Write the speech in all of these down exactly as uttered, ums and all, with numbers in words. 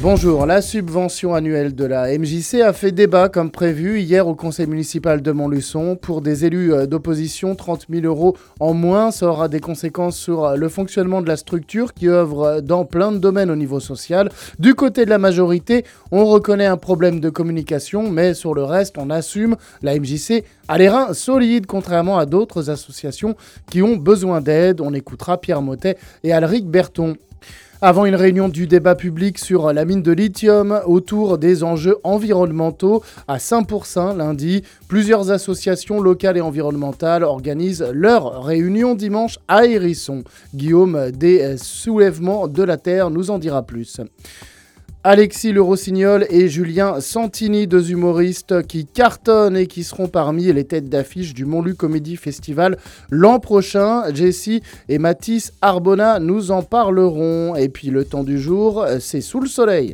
Bonjour, la subvention annuelle de la M J C a fait débat comme prévu hier au conseil municipal de Montluçon. Pour des élus d'opposition, trente mille euros en moins, ça aura des conséquences sur le fonctionnement de la structure qui œuvre dans plein de domaines au niveau social. Du côté de la majorité, on reconnaît un problème de communication, mais sur le reste, on assume. La M J C a les reins solides, contrairement à d'autres associations qui ont besoin d'aide. On écoutera Pierre Mottet et Alric Berton. Avant une réunion du débat public sur la mine de lithium autour des enjeux environnementaux à Saint-Pourçain lundi, plusieurs associations locales et environnementales organisent leur réunion dimanche à Hérisson. Guillaume des Soulèvements de la Terre nous en dira plus. Alexis Le Rossignol et Julien Santini, deux humoristes qui cartonnent et qui seront parmi les têtes d'affiche du Montluc Comedy Festival l'an prochain. Jessie et Mathis Arbona nous en parleront. Et puis le temps du jour, c'est sous le soleil.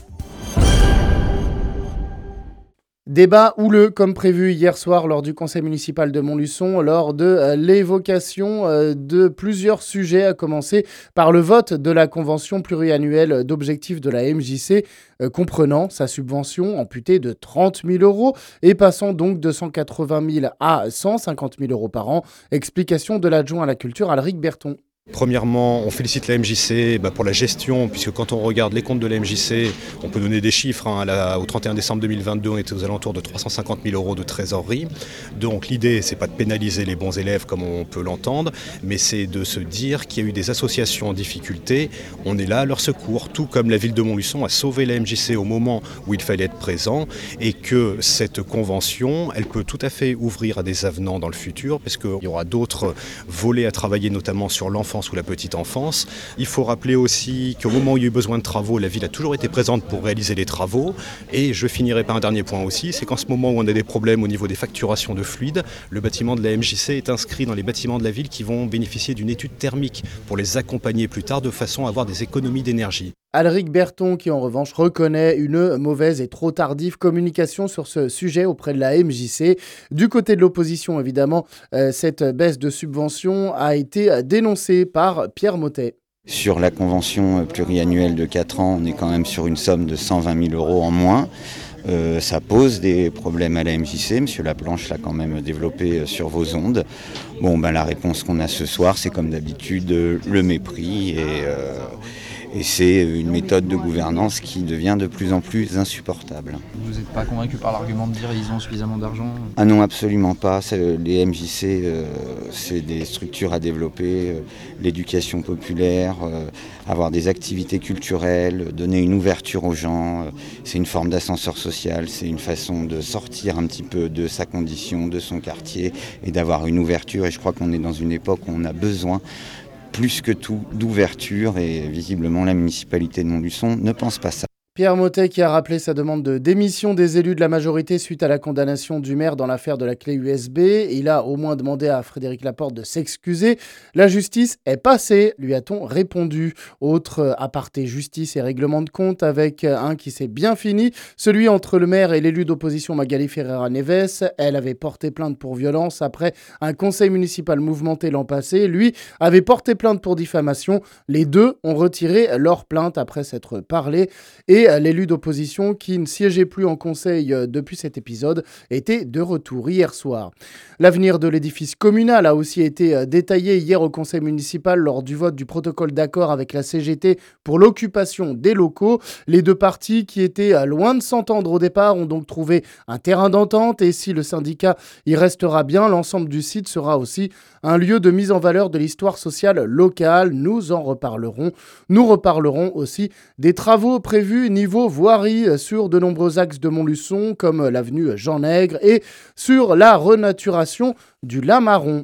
Débat houleux comme prévu hier soir lors du conseil municipal de Montluçon, lors de l'évocation de plusieurs sujets, à commencer par le vote de la convention pluriannuelle d'objectifs de la M J C, comprenant sa subvention amputée de trente mille euros et passant donc de cent quatre-vingt mille à cent cinquante mille euros par an. Explication de l'adjoint à la culture Alric Berton. Premièrement, on félicite la M J C bah, pour la gestion, puisque quand on regarde les comptes de la M J C, on peut donner des chiffres. Hein, à la, au trente et un décembre deux mille vingt-deux, on était aux alentours de trois cent cinquante mille euros de trésorerie. Donc l'idée, c'est pas de pénaliser les bons élèves comme on peut l'entendre, mais c'est de se dire qu'il y a eu des associations en difficulté. On est là à leur secours, tout comme la ville de Montluçon a sauvé la M J C au moment où il fallait être présent, et que cette convention, elle peut tout à fait ouvrir à des avenants dans le futur, parce qu'il y aura d'autres volets à travailler, notamment sur l'enfant ou la petite enfance. Il faut rappeler aussi qu'au moment où il y a eu besoin de travaux, la ville a toujours été présente pour réaliser les travaux. Et je finirai par un dernier point aussi, c'est qu'en ce moment où on a des problèmes au niveau des facturations de fluides, le bâtiment de la M J C est inscrit dans les bâtiments de la ville qui vont bénéficier d'une étude thermique pour les accompagner plus tard de façon à avoir des économies d'énergie. Alric Berton qui en revanche reconnaît une mauvaise et trop tardive communication sur ce sujet auprès de la M J C. Du côté de l'opposition évidemment, euh, cette baisse de subvention a été dénoncée par Pierre Mottet. Sur la convention pluriannuelle de quatre ans, on est quand même sur une somme de cent vingt mille euros en moins. Euh, ça pose des problèmes à la M J C. Monsieur Laplanche l'a quand même développé sur vos ondes. Bon, ben, la réponse qu'on a ce soir, c'est comme d'habitude le mépris et... Euh, Et c'est une méthode de gouvernance qui devient de plus en plus insupportable. Vous n'êtes pas convaincu par l'argument de dire qu'ils ont suffisamment d'argent ? Ah non, absolument pas. C'est, les M J C, euh, c'est des structures à développer, euh, l'éducation populaire, euh, avoir des activités culturelles, donner une ouverture aux gens. Euh, c'est une forme d'ascenseur social, c'est une façon de sortir un petit peu de sa condition, de son quartier et d'avoir une ouverture. Et je crois qu'on est dans une époque où on a besoin plus que tout d'ouverture et visiblement la municipalité de Montluçon ne pense pas ça. Pierre Mottet qui a rappelé sa demande de démission des élus de la majorité suite à la condamnation du maire dans l'affaire de la clé U S B. Il a au moins demandé à Frédéric Laporte de s'excuser. La justice est passée, lui a-t-on répondu. Autre aparté justice et règlement de compte avec un qui s'est bien fini, celui entre le maire et l'élu d'opposition Magali Ferreira-Neves. Elle avait porté plainte pour violence après un conseil municipal mouvementé l'an passé. Lui avait porté plainte pour diffamation. Les deux ont retiré leur plainte après s'être parlé et l'élu d'opposition, qui ne siégeait plus en conseil depuis cet épisode, était de retour hier soir. L'avenir de l'édifice communal a aussi été détaillé hier au conseil municipal lors du vote du protocole d'accord avec la C G T pour l'occupation des locaux. Les deux parties, qui étaient loin de s'entendre au départ, ont donc trouvé un terrain d'entente et si le syndicat y restera bien, l'ensemble du site sera aussi un lieu de mise en valeur de l'histoire sociale locale. Nous en reparlerons. Nous reparlerons aussi des travaux prévus niveau voirie sur de nombreux axes de Montluçon, comme l'avenue Jean Nègre, et sur la renaturation du Lamaron.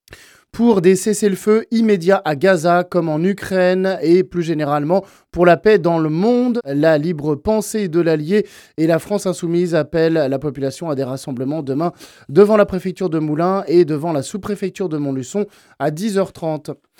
Pour des cessez-le-feu immédiats à Gaza comme en Ukraine et plus généralement pour la paix dans le monde, la libre pensée de l'Allier et la France Insoumise appellent la population à des rassemblements demain devant la préfecture de Moulins et devant la sous-préfecture de Montluçon à dix heures trente.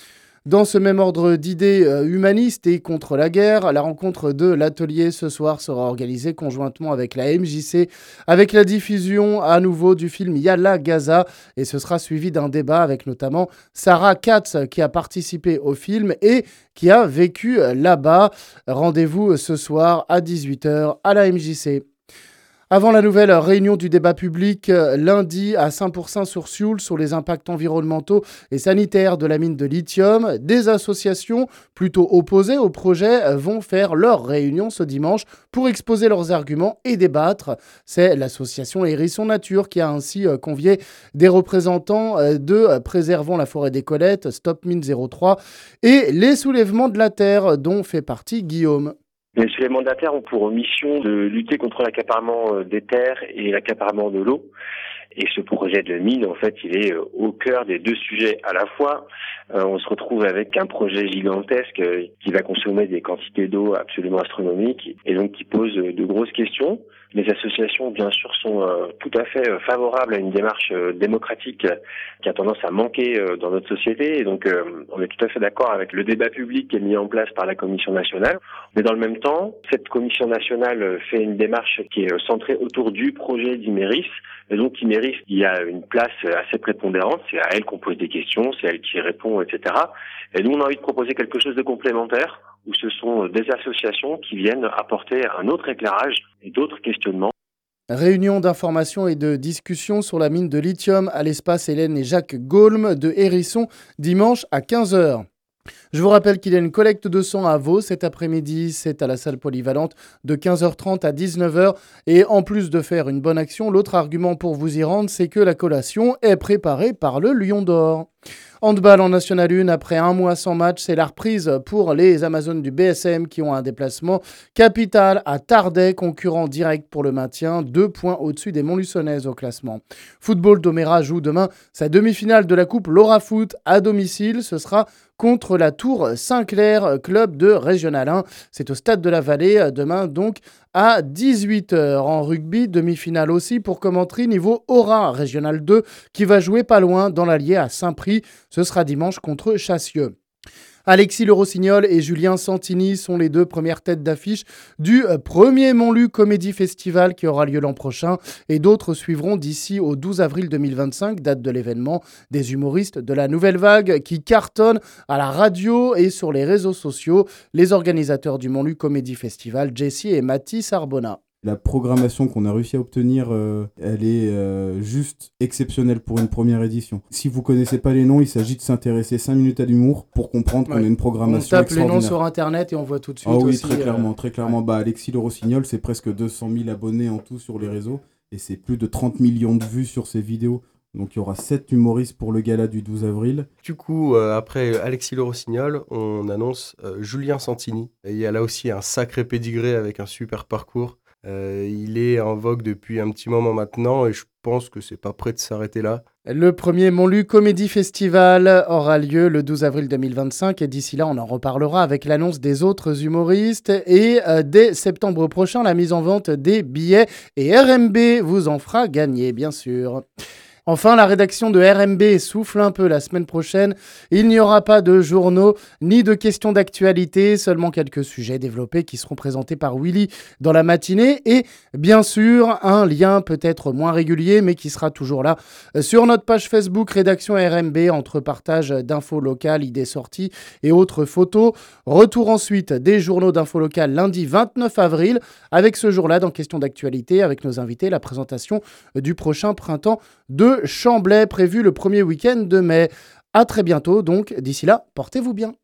Dans ce même ordre d'idées euh, humanistes et contre la guerre, la rencontre de l'atelier ce soir sera organisée conjointement avec la M J C, avec la diffusion à nouveau du film Yalla Gaza, et ce sera suivi d'un débat avec notamment Sarah Katz qui a participé au film et qui a vécu là-bas. Rendez-vous ce soir à dix-huit heures à la M J C. Avant la nouvelle réunion du débat public lundi à Saint-Pourçain-sur-Sioule sur les impacts environnementaux et sanitaires de la mine de lithium, des associations plutôt opposées au projet vont faire leur réunion ce dimanche pour exposer leurs arguments et débattre. C'est l'association Hérisson Nature qui a ainsi convié des représentants de Préservons la forêt des Colettes, Stop Mine zéro trois et les soulèvements de la terre dont fait partie Guillaume. Les soulèvements de la terre ont pour mission de lutter contre l'accaparement des terres et l'accaparement de l'eau. Et ce projet de mine, en fait, il est au cœur des deux sujets à la fois. Euh, on se retrouve avec un projet gigantesque qui va consommer des quantités d'eau absolument astronomiques et donc qui pose de grosses questions. Les associations, bien sûr, sont euh, tout à fait euh, favorables à une démarche euh, démocratique qui a tendance à manquer euh, dans notre société. Et donc, euh, on est tout à fait d'accord avec le débat public qui est mis en place par la Commission nationale. Mais dans le même temps, cette Commission nationale fait une démarche qui est centrée autour du projet d'Imerys. Et donc, Imerys, il y a une place assez prépondérante. C'est à elle qu'on pose des questions, c'est elle qui répond, et cetera. Et nous, on a envie de proposer quelque chose de complémentaire, où ce sont des associations qui viennent apporter un autre éclairage et d'autres questionnements. Réunion d'information et de discussion sur la mine de lithium à l'espace Hélène et Jacques Gaulme de Hérisson, dimanche à quinze heures. Je vous rappelle qu'il y a une collecte de sang à Vaud cet après-midi, c'est à la salle polyvalente de quinze heures trente à dix-neuf heures. Et en plus de faire une bonne action, l'autre argument pour vous y rendre, c'est que la collation est préparée par le Lion d'Or. Handball en National un, après un mois sans match, c'est la reprise pour les Amazones du B S M qui ont un déplacement capital à Tardais, concurrent direct pour le maintien, deux points au-dessus des Montluçonnaises au classement. Football, Doméra joue demain sa demi-finale de la Coupe Laura Foot à domicile. Ce sera contre la Tour Saint-Clair, club de Régional un. C'est au Stade de la Vallée, demain donc à dix-huit heures. En rugby, demi-finale aussi pour Commentry niveau Aura Régional deux qui va jouer pas loin dans l'Allier à Saint-Prix. Ce sera dimanche contre Chassieux. Alexis Le Rossignol et Julien Santini sont les deux premières têtes d'affiche du premier Montlu Comédie Festival qui aura lieu l'an prochain et d'autres suivront d'ici au douze avril deux mille vingt-cinq, date de l'événement. Des humoristes de la nouvelle vague qui cartonnent à la radio et sur les réseaux sociaux. Les organisateurs du Montlu Comédie Festival, Jessie et Mathis Arbona. La programmation qu'on a réussi à obtenir, euh, elle est euh, juste exceptionnelle pour une première édition. Si vous connaissez pas les noms, il s'agit de s'intéresser cinq minutes à l'humour pour comprendre ouais. qu'on a une programmation extraordinaire. On tape les noms sur internet et on voit tout de suite ah oui, aussi. très clairement, euh... très clairement. Bah, Alexis Le Rossignol, c'est presque deux cent mille abonnés en tout sur les réseaux et c'est plus de trente millions de vues sur ses vidéos. Donc il y aura sept humoristes pour le gala du douze avril. Du coup, euh, après Alexis Le Rossignol, on annonce euh, Julien Santini. Et il y a là aussi un sacré pédigré avec un super parcours. Euh, il est en vogue depuis un petit moment maintenant et je pense que c'est pas prêt de s'arrêter là. Le premier Montlu Comédie Festival aura lieu le douze avril deux mille vingt-cinq et d'ici là on en reparlera avec l'annonce des autres humoristes et euh, dès septembre prochain la mise en vente des billets et R M B vous en fera gagner bien sûr. Enfin, la rédaction de R M B souffle un peu la semaine prochaine. Il n'y aura pas de journaux ni de questions d'actualité, seulement quelques sujets développés qui seront présentés par Willy dans la matinée et bien sûr un lien peut-être moins régulier mais qui sera toujours là sur notre page Facebook Rédaction R M B entre partage d'infos locales, idées sorties et autres photos. Retour ensuite des journaux d'infos locales lundi vingt-neuf avril avec ce jour-là dans questions d'actualité avec nos invités la présentation du prochain printemps de Chamblay prévu le premier week-end de mai. À très bientôt donc, d'ici là, portez-vous bien.